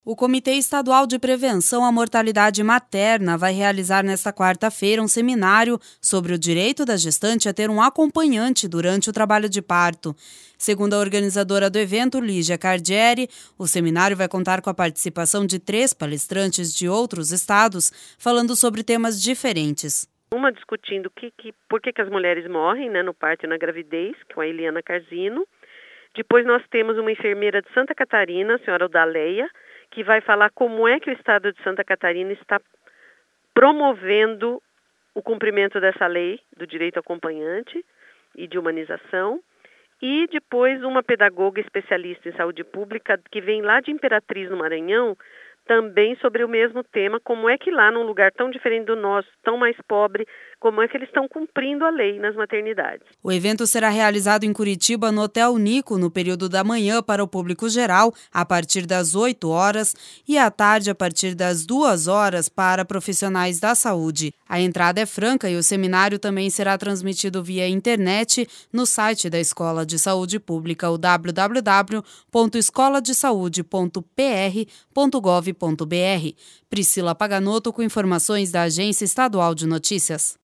O Comitê Estadual de Prevenção à Mortalidade Materna vai realizar nesta quarta-feira um seminário sobre o direito da gestante a ter um acompanhante durante o trabalho de parto. Segundo a organizadora do evento, Lígia Cardieri, o seminário vai contar com a participação de 3 palestrantes de outros estados, falando sobre temas diferentes. Uma discutindo por que as mulheres morrem, no parto e na gravidez, com a Eliana Carzino. Depois nós temos uma enfermeira de Santa Catarina, a senhora Odaleia, que vai falar como é que o estado de Santa Catarina está promovendo o cumprimento dessa lei do direito acompanhante e de humanização. E depois uma pedagoga especialista em saúde pública que vem lá de Imperatriz, no Maranhão, também sobre o mesmo tema, como é que lá num lugar tão diferente do nosso, tão mais pobre, como é que eles estão cumprindo a lei nas maternidades. O evento será realizado em Curitiba, no Hotel Nico, no período da manhã para o público geral, a partir das 8 horas, e à tarde, a partir das 2 horas, para profissionais da saúde. A entrada é franca e o seminário também será transmitido via internet no site da Escola de Saúde Pública, o www.escoladesaude.pr.gov.br. Priscila Paganotto com informações da Agência Estadual de Notícias.